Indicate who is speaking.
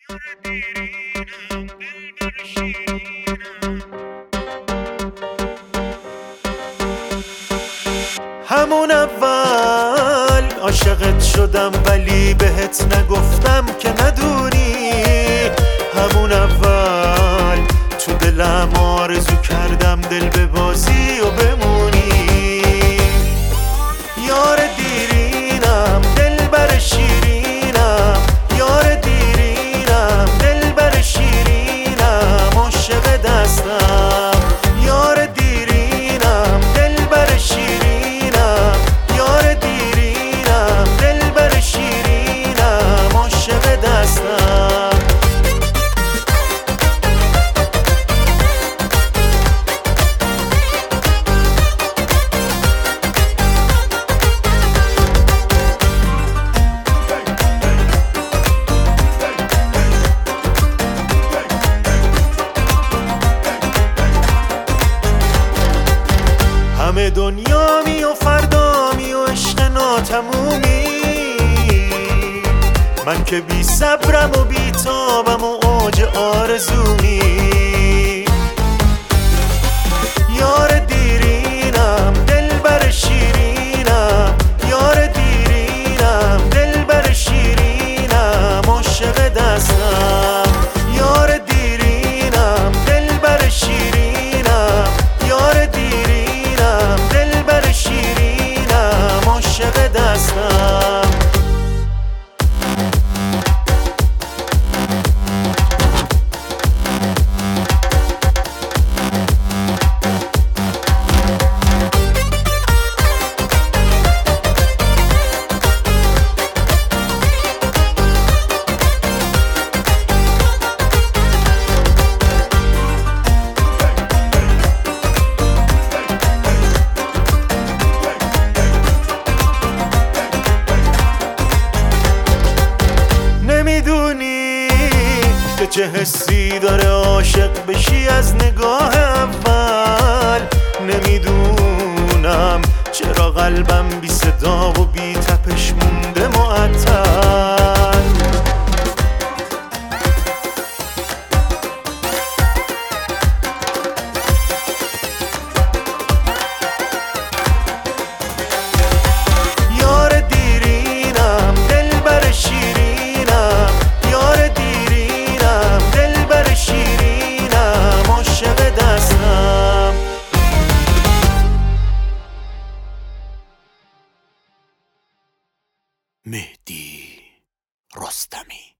Speaker 1: همون اول عاشقت شدم ولی بهت نگفتم که ندونی. همون اول تو دلم آرزو کردم دل ببازی و بمونی. یار دیرینم دلبر شیرینم، یار دیرینم دلبر شیرینم، عاشق دستم. یار دیرینم دلبر شیرینم، یار دیرینم دلبر شیرینم، عاشق دستم. همه دنیامی و فردامی و عشق ناتمومی، من که بی صبرم و بی تابم و اوج آرزومی. یار دیرینم دلبر شیرینم، یار دیرینم دلبر شیرینم، عاشق دستم. یار دیرینم دلبر شیرینم، یار دیرینم دلبر شیرینم، عاشق دستم. نمیدونی که چه حسی داره عاشق بشی از نگاه اول. نمیدونم چرا قلبم بی صدا و بی تپش مونده معطل. یار دیرینم دلبر شیرینم، یار دیرینم دلبر شیرینم، عاشق دستم. مهدی رستمی.